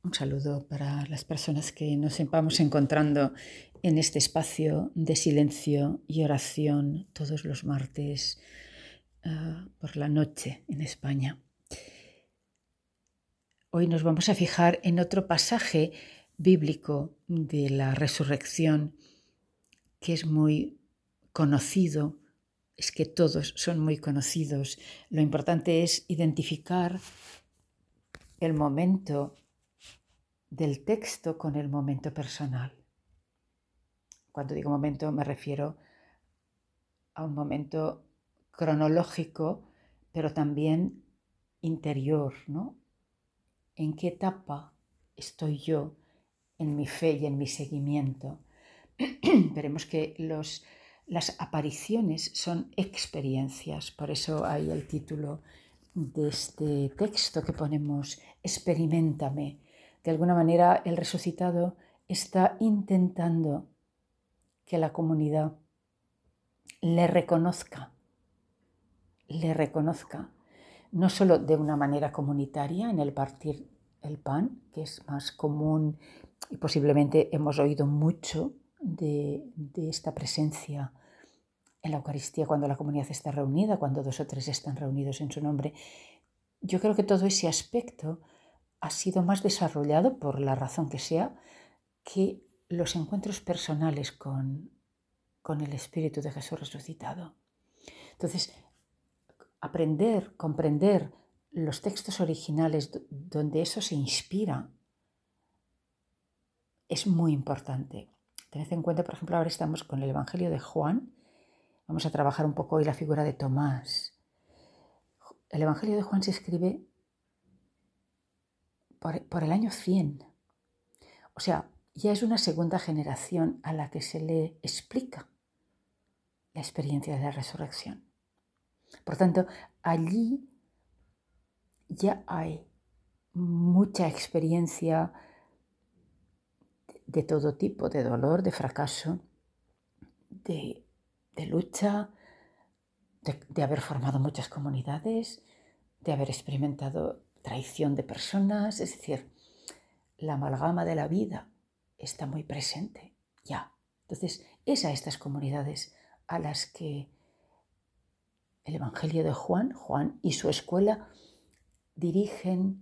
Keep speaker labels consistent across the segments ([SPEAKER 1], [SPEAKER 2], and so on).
[SPEAKER 1] Un saludo para las personas que nos vamos encontrando en este espacio de silencio y oración todos los martes por la noche en España. Hoy nos vamos a fijar en otro pasaje bíblico de la resurrección que es muy conocido. Es que todos son muy conocidos. Lo importante es identificar el momento del texto con el momento personal. Cuando digo momento me refiero a un momento cronológico, pero también interior, ¿no? ¿En qué etapa estoy yo en mi fe y en mi seguimiento? Veremos que las apariciones son experiencias, por eso hay el título de este texto que ponemos, Experiméntame. De alguna manera el resucitado está intentando que la comunidad le reconozca, no solo de una manera comunitaria en el partir el pan, que es más común y posiblemente hemos oído mucho de esta presencia en la Eucaristía cuando la comunidad está reunida, cuando 2 o 3 están reunidos en su nombre. Yo creo que todo ese aspecto ha sido más desarrollado, por la razón que sea, que los encuentros personales con el Espíritu de Jesús resucitado. Entonces, comprender los textos originales donde eso se inspira es muy importante. Tened en cuenta, por ejemplo, ahora estamos con el Evangelio de Juan. Vamos a trabajar un poco hoy la figura de Tomás. El Evangelio de Juan se escribe por el año 100. O sea, ya es una segunda generación a la que se le explica la experiencia de la resurrección. Por tanto, allí ya hay mucha experiencia de todo tipo, de dolor, de fracaso, de lucha, de haber formado muchas comunidades, de haber experimentado traición de personas, es decir, la amalgama de la vida está muy presente ya. Entonces, es a estas comunidades a las que el Evangelio de Juan y su escuela dirigen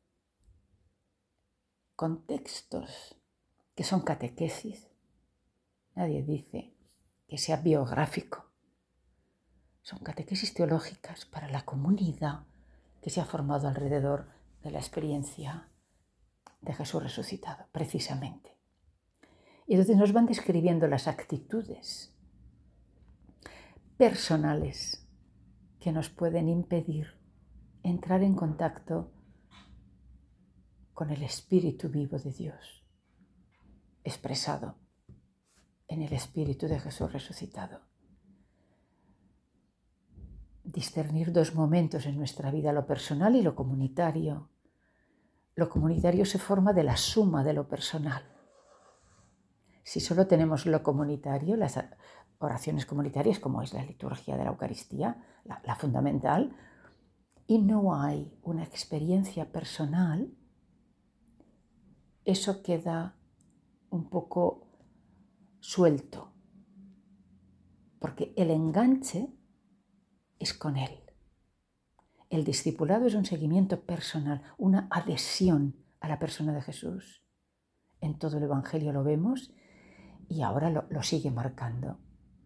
[SPEAKER 1] contextos que son catequesis. Nadie dice que sea biográfico. Son catequesis teológicas para la comunidad que se ha formado alrededor de la experiencia de Jesús resucitado, precisamente. Y entonces nos van describiendo las actitudes personales que nos pueden impedir entrar en contacto con el Espíritu vivo de Dios, expresado en el Espíritu de Jesús resucitado. Discernir 2 momentos en nuestra vida, lo personal y lo comunitario. Lo comunitario se forma de la suma de lo personal. Si solo tenemos lo comunitario, las oraciones comunitarias, como es la liturgia de la Eucaristía, la fundamental, y no hay una experiencia personal, eso queda un poco suelto, porque el enganche es con Él. El discipulado es un seguimiento personal, una adhesión a la persona de Jesús. En todo el Evangelio lo vemos y ahora lo sigue marcando.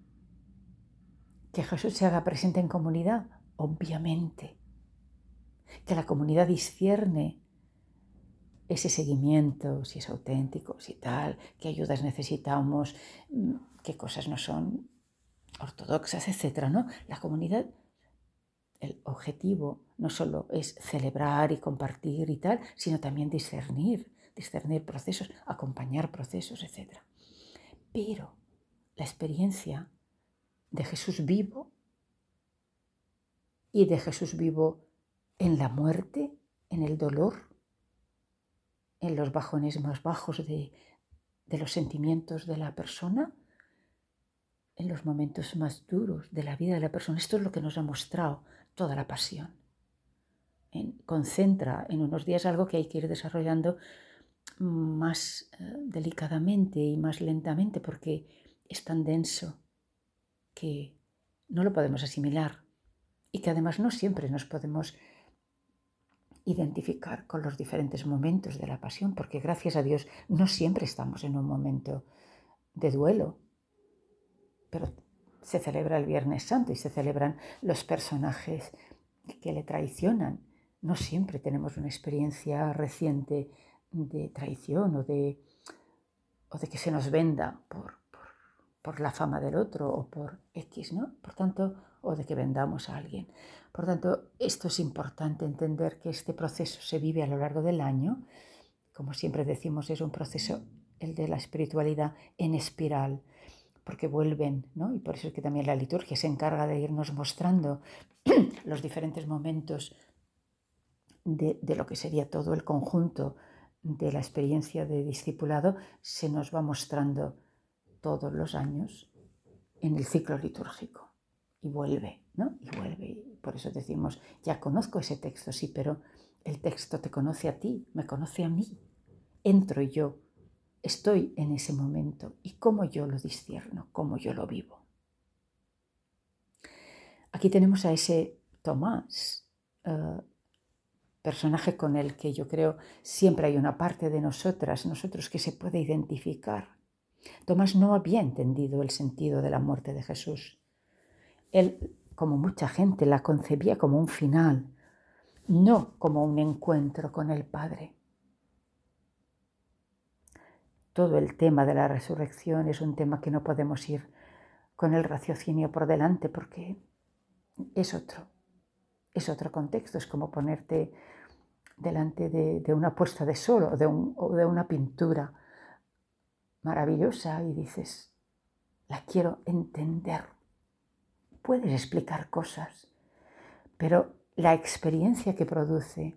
[SPEAKER 1] Que Jesús se haga presente en comunidad, obviamente. Que la comunidad discierne ese seguimiento, si es auténtico, si tal, qué ayudas necesitamos, qué cosas no son ortodoxas, etc., ¿no? La comunidad, el objetivo no solo es celebrar y compartir y tal, sino también discernir procesos, acompañar procesos, etc. Pero la experiencia de Jesús vivo y de Jesús vivo en la muerte, en el dolor, en los bajones más bajos de los sentimientos de la persona, en los momentos más duros de la vida de la persona. Esto es lo que nos ha mostrado toda la pasión. Concentra en unos días algo que hay que ir desarrollando más delicadamente y más lentamente porque es tan denso que no lo podemos asimilar y que además no siempre nos podemos identificar con los diferentes momentos de la pasión, porque gracias a Dios no siempre estamos en un momento de duelo, pero se celebra el Viernes Santo y se celebran los personajes que le traicionan. No siempre tenemos una experiencia reciente de traición o de que se nos venda por la fama del otro o por X, ¿no? Por tanto, o de que vendamos a alguien. Por tanto, esto es importante entender que este proceso se vive a lo largo del año. Como siempre decimos, es un proceso, el de la espiritualidad, en espiral, porque vuelven, ¿no? Y por eso es que también la liturgia se encarga de irnos mostrando los diferentes momentos de lo que sería todo el conjunto de la experiencia de discipulado, se nos va mostrando todos los años en el ciclo litúrgico y vuelve, ¿no? Y vuelve. Y por eso decimos, ya conozco ese texto, sí, pero el texto te conoce a ti, me conoce a mí. Entro yo, estoy en ese momento y cómo yo lo discierno, cómo yo lo vivo. Aquí tenemos a ese Tomás, personaje con el que yo creo siempre hay una parte de nosotros que se puede identificar. Tomás no había entendido el sentido de la muerte de Jesús. Él, como mucha gente, la concebía como un final, no como un encuentro con el Padre. Todo el tema de la resurrección es un tema que no podemos ir con el raciocinio por delante porque es otro contexto. Es como ponerte delante de una puesta de sol o de una pintura maravillosa y dices, la quiero entender. Puedes explicar cosas, pero la experiencia que produce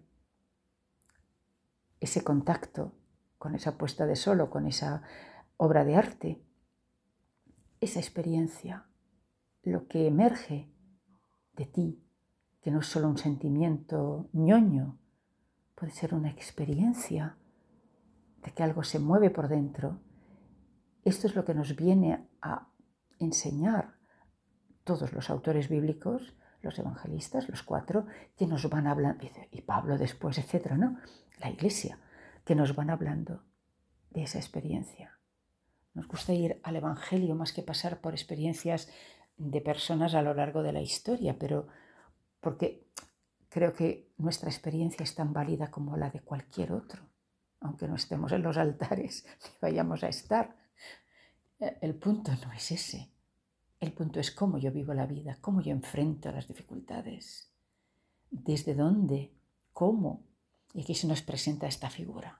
[SPEAKER 1] ese contacto con esa puesta de sol o con esa obra de arte, esa experiencia, lo que emerge de ti, que no es solo un sentimiento ñoño, puede ser una experiencia de que algo se mueve por dentro. Esto es lo que nos viene a enseñar todos los autores bíblicos, los evangelistas, los 4, que nos van hablando, y Pablo después, etcétera, ¿no? La Iglesia, que nos van hablando de esa experiencia. Nos gusta ir al Evangelio más que pasar por experiencias de personas a lo largo de la historia, pero porque creo que nuestra experiencia es tan válida como la de cualquier otro, aunque no estemos en los altares ni vayamos a estar. El punto no es ese. El punto es cómo yo vivo la vida, cómo yo enfrento las dificultades, desde dónde, cómo. Y aquí se nos presenta esta figura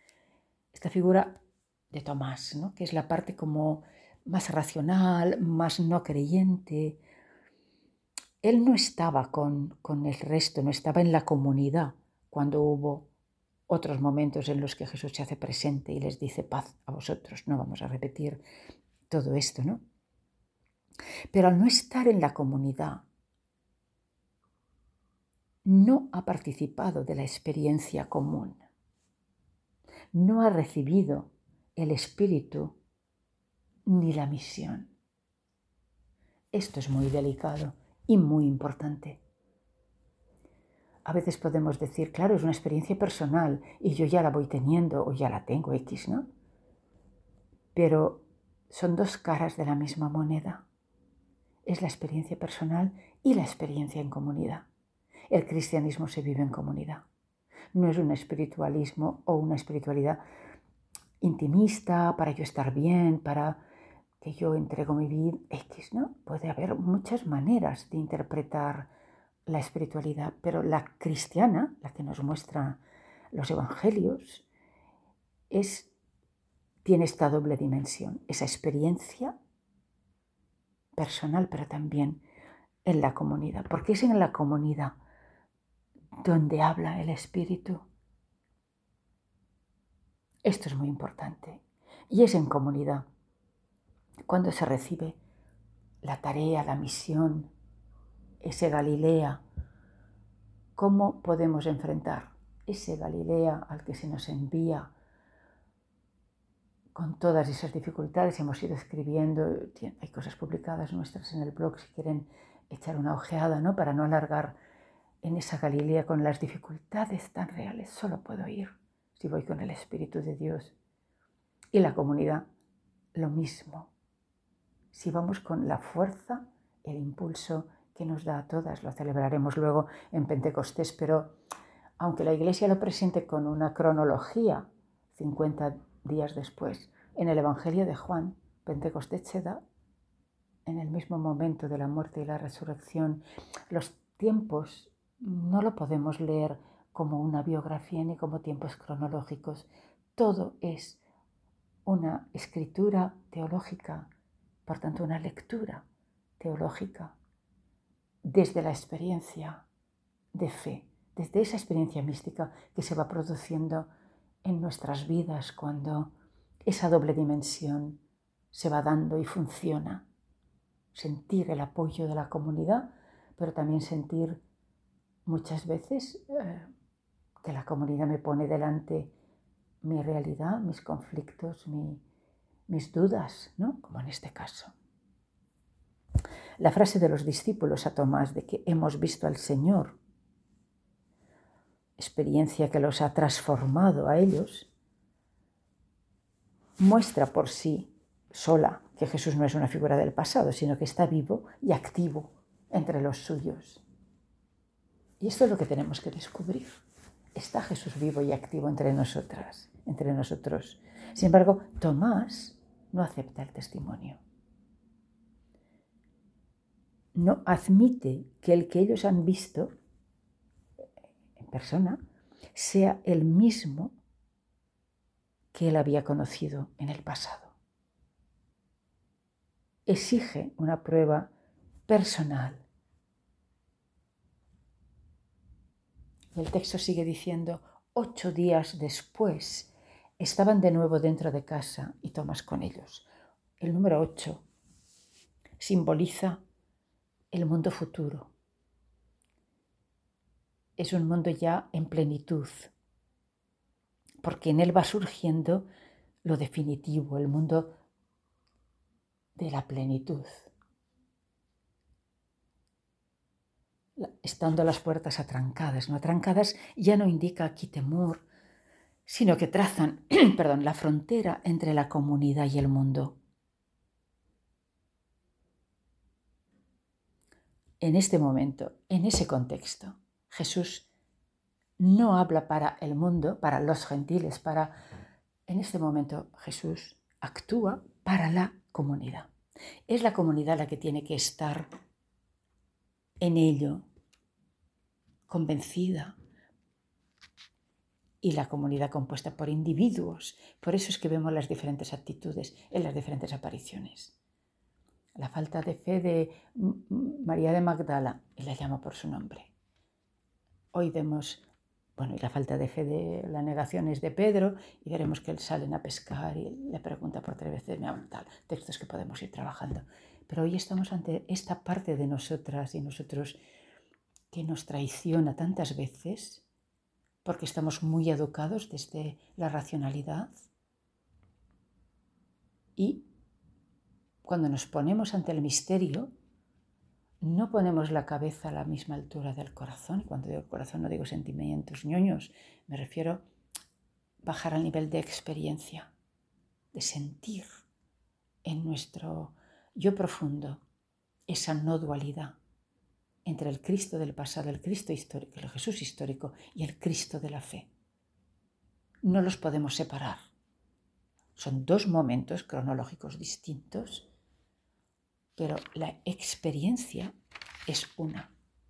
[SPEAKER 1] de Tomás, ¿no? Que es la parte como más racional, más no creyente. Él no estaba con el resto, no estaba en la comunidad cuando hubo otros momentos en los que Jesús se hace presente y les dice paz a vosotros. No vamos a repetir todo esto, ¿no? Pero al no estar en la comunidad, no ha participado de la experiencia común, no ha recibido el espíritu ni la misión. Esto es muy delicado y muy importante. A veces podemos decir, claro, es una experiencia personal y yo ya la voy teniendo o ya la tengo X, ¿no? Pero son dos caras de la misma moneda. Es la experiencia personal y la experiencia en comunidad. El cristianismo se vive en comunidad. No es un espiritualismo o una espiritualidad intimista para yo estar bien, para que yo entrego mi vida X, ¿no? Puede haber muchas maneras de interpretar la espiritualidad, pero la cristiana, la que nos muestra los evangelios, tiene esta doble dimensión, esa experiencia personal, pero también en la comunidad, porque es en la comunidad donde habla el Espíritu. Esto es muy importante. Y es en comunidad cuando se recibe la tarea, la misión, ese Galilea. ¿Cómo podemos enfrentar ese Galilea al que se nos envía con todas esas dificultades hemos ido escribiendo, hay cosas publicadas nuestras en el blog si quieren echar una ojeada, ¿no? Para no alargar en esa Galilea con las dificultades tan reales. Solo puedo ir si voy con el Espíritu de Dios. Y la comunidad, lo mismo. Si vamos con la fuerza, el impulso que nos da a todas, lo celebraremos luego en Pentecostés, pero aunque la Iglesia lo presente con una cronología, 50 días después, en el Evangelio de Juan, Pentecostés se da en el mismo momento de la muerte y la resurrección. Los tiempos no lo podemos leer como una biografía ni como tiempos cronológicos. Todo es una escritura teológica, por tanto una lectura teológica desde la experiencia de fe, desde esa experiencia mística que se va produciendo en nuestras vidas cuando esa doble dimensión se va dando y funciona. Sentir el apoyo de la comunidad, pero también sentir muchas veces que la comunidad me pone delante mi realidad, mis conflictos, mis dudas, ¿no? Como en este caso. La frase de los discípulos a Tomás de que hemos visto al Señor, experiencia que los ha transformado a ellos, muestra por sí sola que Jesús no es una figura del pasado, sino que está vivo y activo entre los suyos. Y esto es lo que tenemos que descubrir. Está Jesús vivo y activo entre nosotras, entre nosotros. Sin embargo, Tomás no acepta el testimonio. No admite que el que ellos han visto en persona sea el mismo que él había conocido en el pasado. Exige una prueba personal. Y el texto sigue diciendo, 8 días después estaban de nuevo dentro de casa y Tomás con ellos. El número 8 simboliza el mundo futuro. Es un mundo ya en plenitud, porque en él va surgiendo lo definitivo, el mundo de la plenitud. Estando las puertas atrancadas, ¿no? Atrancadas ya no indica aquí temor, sino que trazan la frontera entre la comunidad y el mundo. En este momento, en ese contexto, Jesús no habla para el mundo, para los gentiles, en este momento Jesús actúa para la comunidad. Es la comunidad la que tiene que estar en ello, convencida, y la comunidad compuesta por individuos. Por eso es que vemos las diferentes actitudes en las diferentes apariciones. La falta de fe de María de Magdala, y la llama por su nombre. Hoy vemos, y la falta de fe de la negación es de Pedro, y veremos que él salen a pescar y le pregunta por 3 veces, textos que podemos ir trabajando. Pero hoy estamos ante esta parte de nosotras y nosotros que nos traiciona tantas veces, porque estamos muy educados desde la racionalidad, y cuando nos ponemos ante el misterio, no ponemos la cabeza a la misma altura del corazón. Cuando digo corazón no digo sentimientos ñoños, me refiero a bajar al nivel de experiencia, de sentir en nuestro yo profundo esa no dualidad entre el Cristo del pasado, el Cristo histórico, el Jesús histórico y el Cristo de la fe. No los podemos separar. Son 2 momentos cronológicos distintos, pero la experiencia es una.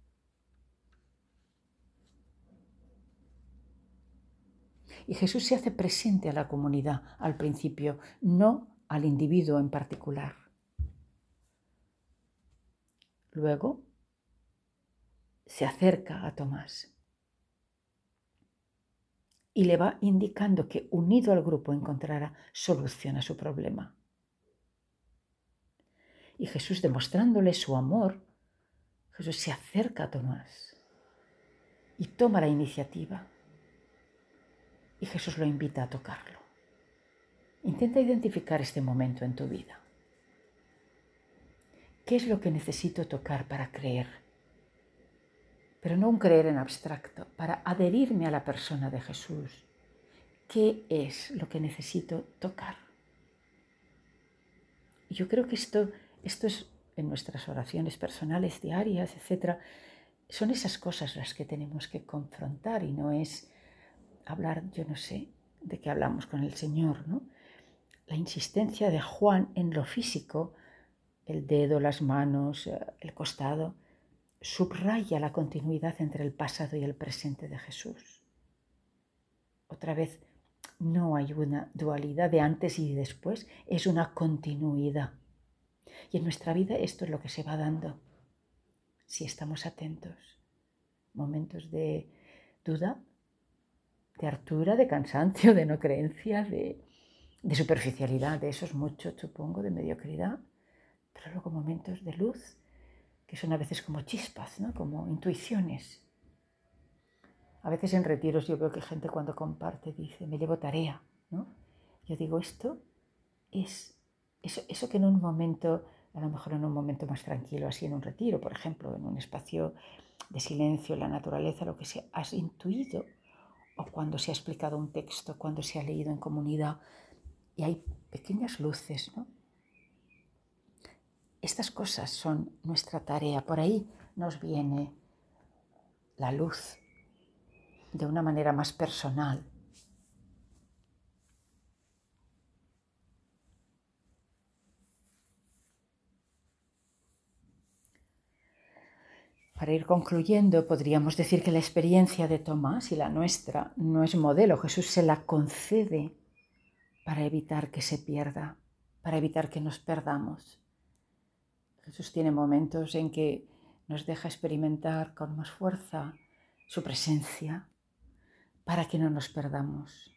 [SPEAKER 1] Y Jesús se hace presente a la comunidad al principio, no al individuo en particular. Luego se acerca a Tomás y le va indicando que unido al grupo encontrará solución a su problema. Y Jesús, demostrándole su amor, Jesús se acerca a Tomás y toma la iniciativa. Y Jesús lo invita a tocarlo. Intenta identificar este momento en tu vida. ¿Qué es lo que necesito tocar para creer? Pero no un creer en abstracto, para adherirme a la persona de Jesús. ¿Qué es lo que necesito tocar? Y yo creo que esto es en nuestras oraciones personales, diarias, etc. Son esas cosas las que tenemos que confrontar y no es hablar, yo no sé, de qué hablamos con el Señor, ¿no? La insistencia de Juan en lo físico, el dedo, las manos, el costado, subraya la continuidad entre el pasado y el presente de Jesús. Otra vez, no hay una dualidad de antes y después, es una continuidad. Y en nuestra vida esto es lo que se va dando, si estamos atentos. Momentos de duda, de hartura, de cansancio, de no creencia, de superficialidad, de eso es mucho, supongo, de mediocridad, pero luego momentos de luz, que son a veces como chispas, ¿no? Como intuiciones. A veces en retiros yo veo que gente cuando comparte dice, me llevo tarea, ¿no? Yo digo, esto es eso que en un momento, a lo mejor en un momento más tranquilo, así en un retiro, por ejemplo, en un espacio de silencio, en la naturaleza, lo que sea, has intuido, o cuando se ha explicado un texto, cuando se ha leído en comunidad, y hay pequeñas luces, ¿no? Estas cosas son nuestra tarea. Por ahí nos viene la luz de una manera más personal. Para ir concluyendo, podríamos decir que la experiencia de Tomás y la nuestra no es modelo. Jesús se la concede para evitar que se pierda, para evitar que nos perdamos. Jesús tiene momentos en que nos deja experimentar con más fuerza su presencia para que no nos perdamos.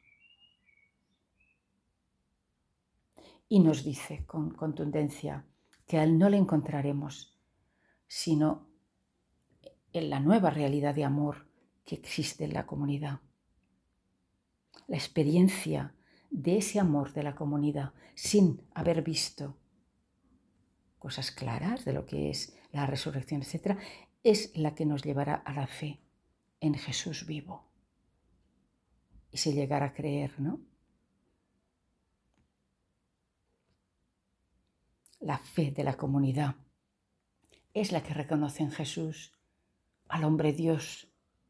[SPEAKER 1] Y nos dice con contundencia que a Él no le encontraremos, sino en la nueva realidad de amor que existe en la comunidad. La experiencia de ese amor de la comunidad sin haber visto cosas claras de lo que es la resurrección, etc., es la que nos llevará a la fe en Jesús vivo. Y si llegara a creer, ¿no? La fe de la comunidad es la que reconoce en Jesús al hombre Dios.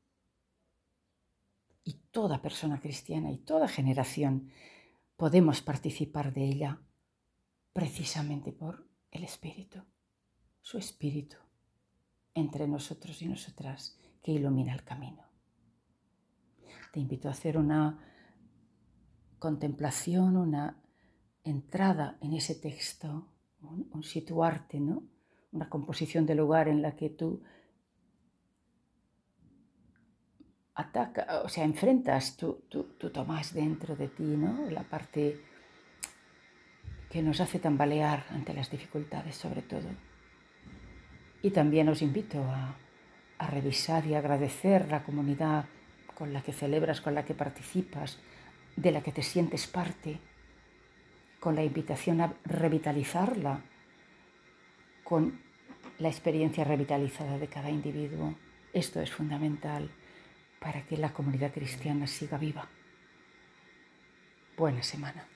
[SPEAKER 1] Y toda persona cristiana y toda generación podemos participar de ella precisamente por el Espíritu, su Espíritu entre nosotros y nosotras que ilumina el camino. Te invito a hacer una contemplación, una entrada en ese texto, un situarte, ¿no? Una composición de lugar en la que tú enfrentas tu Tomás dentro de ti, ¿no? La parte que nos hace tambalear ante las dificultades, sobre todo. Y también os invito a revisar y agradecer la comunidad con la que celebras, con la que participas, de la que te sientes parte, con la invitación a revitalizarla, con la experiencia revitalizada de cada individuo. Esto es fundamental para que la comunidad cristiana siga viva. Buena semana.